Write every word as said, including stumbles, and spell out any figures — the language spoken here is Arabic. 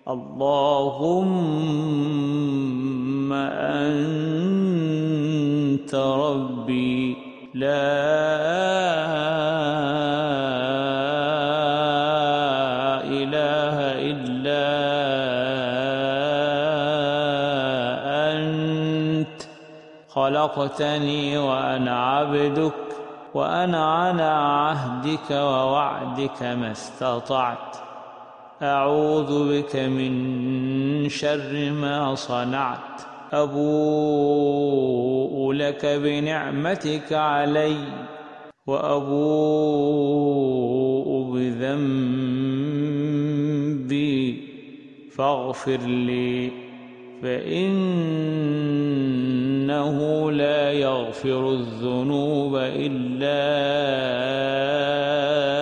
اللهم أنت ربي لا إله إلا أنت خلقتني وأنا عبدك وأنا على عهدك ووعدك ما استطعت أعوذ بك من شر ما صنعت أبوء لك بنعمتك علي وأبوء بذنبي فاغفر لي فإنه لا يغفر الذنوب إلا